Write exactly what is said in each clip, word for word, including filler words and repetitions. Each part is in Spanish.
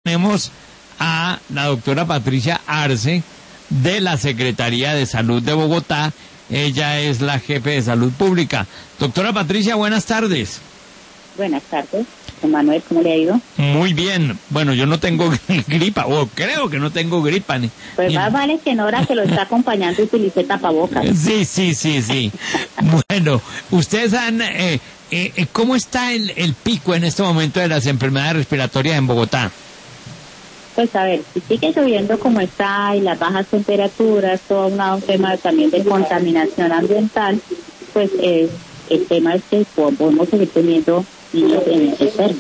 Tenemos a la doctora Patricia Arce de la Secretaría de Salud de Bogotá. Ella es la jefe de salud pública. Doctora Patricia, buenas tardes. Buenas tardes. Don Manuel, ¿cómo le ha ido? Muy bien. Bueno, yo no tengo gripa, o creo que no tengo gripa. Ni, pues ni... más vale que Nora, que lo está acompañando, utilice tapabocas. Sí, sí, sí, sí. Bueno, ustedes han... Eh, eh, ¿cómo está el, el pico en este momento de las enfermedades respiratorias en Bogotá? Pues a ver, si sigue lloviendo como está y las bajas temperaturas, todo una, un tema también de contaminación ambiental, pues eh, el tema es que podemos seguir teniendo niños en el enfermo.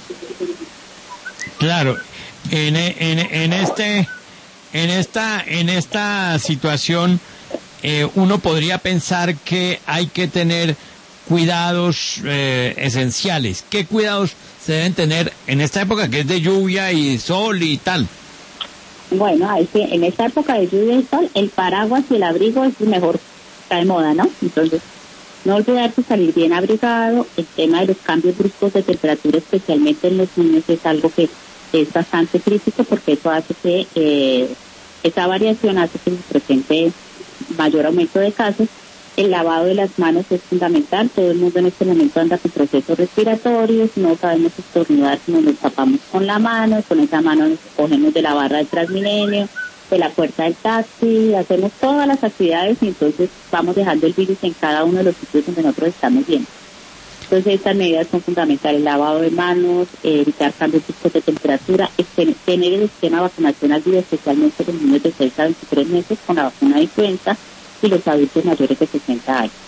Claro, en, en, en este, en esta, en esta situación, eh, uno podría pensar que hay que tener cuidados eh, esenciales. ¿Qué cuidados se deben tener en esta época que es de lluvia y sol y tal? Bueno, ahí sí, en esta época de lluvia y sol, el paraguas y el abrigo es el mejor, está de moda, ¿no? Entonces, no olvidarse salir bien abrigado. El tema de los cambios bruscos de temperatura, especialmente en los niños, es algo que es bastante crítico porque eso hace que, eh, esa variación hace que se presente mayor aumento de casos. El lavado de las manos es fundamental. Todo el mundo en este momento anda con procesos respiratorios, no sabemos estornudar si nos tapamos con la mano, con esa mano nos cogemos de la barra del Transmilenio, de la puerta del taxi, hacemos todas las actividades y entonces vamos dejando el virus en cada uno de los sitios donde nosotros estamos viendo. Entonces estas medidas son fundamentales: el lavado de manos, eh, evitar cambios bruscos de temperatura, tener el esquema de vacunación al día, especialmente los niños de seis a veintitrés meses con la vacuna de influenza y los adultos mayores de sesenta años.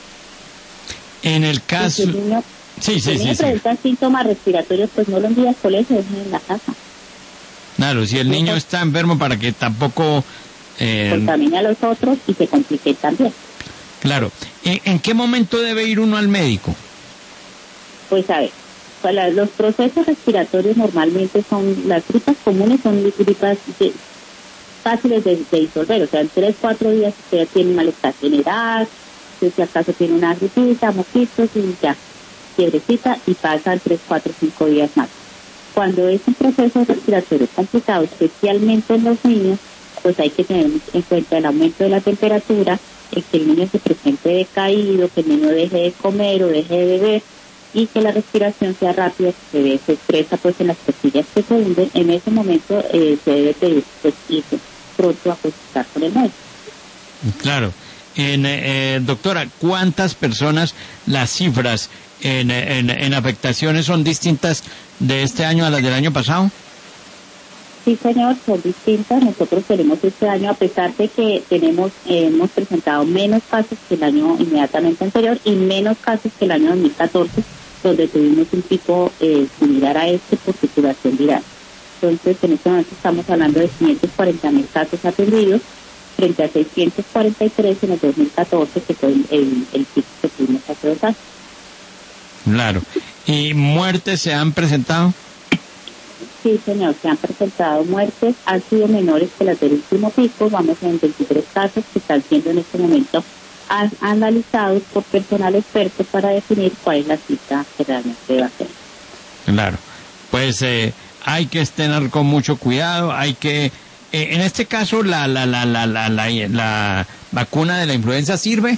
En el caso... Si el niño, sí, sí, si el niño sí, presenta sí. síntomas respiratorios, pues no lo envíe al colegio, déjenlo en la casa. Claro, si el niño está enfermo, para que tampoco... Eh... contamine a los otros y se complique también. Claro. ¿En, ¿En qué momento debe ir uno al médico? Pues a ver, pues la, los procesos respiratorios normalmente son, las gripas comunes son gripas de, fáciles de, de disolver, o sea, en tres, cuatro días usted tiene malestar general, si acaso tiene una gripita, mosquitos y ya, fiebrecita, y pasan tres, cuatro, cinco días más. Cuando es un proceso respiratorio complicado, especialmente en los niños, pues hay que tener en cuenta el aumento de la temperatura, el que el niño se presente decaído, que el niño deje de comer o deje de beber, y que la respiración sea rápida, que se, ve, se expresa pues en las costillas que se hunden. En ese momento eh, se debe pedir pues, irse pronto a consultar con el médico. Claro. En, eh, doctora, ¿cuántas personas, las cifras en, en, en afectaciones son distintas de este año a las del año pasado? Sí, señor, son distintas. Nosotros tenemos este año, a pesar de que tenemos eh, hemos presentado menos casos que el año inmediatamente anterior y menos casos que el año dos mil catorce, donde tuvimos un pico eh, similar a este por circulación viral. Entonces, en este momento estamos hablando de quinientos cuarenta mil casos atendidos frente a seiscientos cuarenta y tres en el dos mil catorce, que fue el, el, el pico que tuvimos hace dos años. Claro. ¿Y muertes se han presentado? Sí, señor, se han presentado muertes, han sido menores que las del último pico. Vamos en veintitrés casos que están siendo en este momento an- analizados por personal experto para definir cuál es la cifra que realmente va a ser. Claro, pues eh, hay que tener con mucho cuidado, hay que, eh, en este caso, la, la, la, la, la, la, la vacuna de la influenza ¿sirve?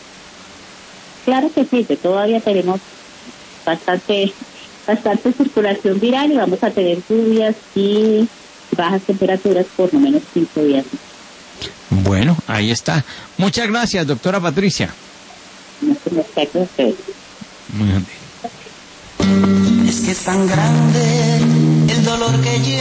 Claro que sirve, todavía tenemos bastante... bastante circulación viral y vamos a tener lluvias y bajas temperaturas por lo menos cinco días. Bueno, ahí está. Muchas gracias, doctora Patricia. No se me especta usted. Muy bien. Es que es tan grande el dolor que lleva.